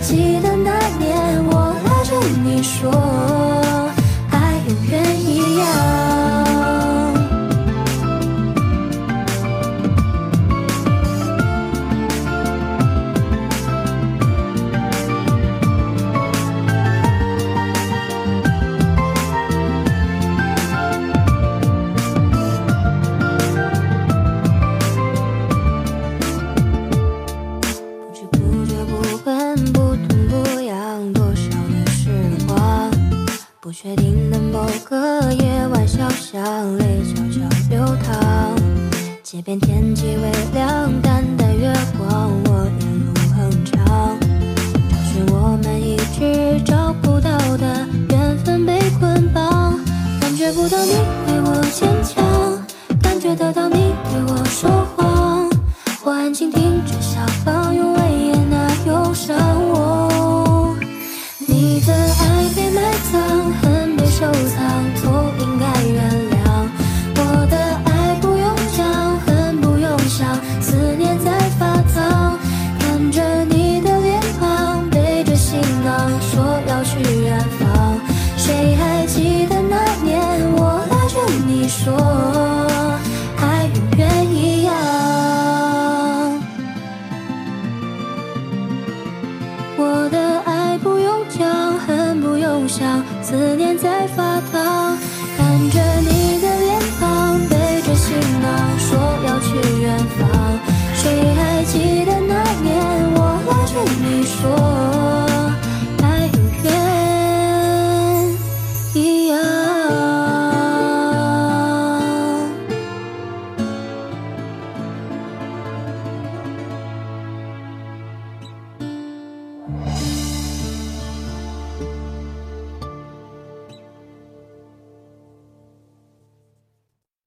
记得那年我拉着你说，爱永远一样。不确定的某个夜晚，小巷泪悄悄流淌，街边天际微亮，淡淡月光，我沿路哼唱，找寻我们一直找不到的缘分被捆绑，感觉不到你为我坚强，感觉得到你对我说谎，我安静听着小房，用泪眼那忧伤。你的爱被埋藏，恨被收藏，错应该原谅。我的爱不用讲，恨不用想，思念在发烫。看着你的脸庞，背着行囊，说要去远方。谁还记得那年我拉着你说，爱永远一样。我的爱不用讲，恨不用想，思念在发烫。看着你的脸庞，背着行囊，说要去远方。谁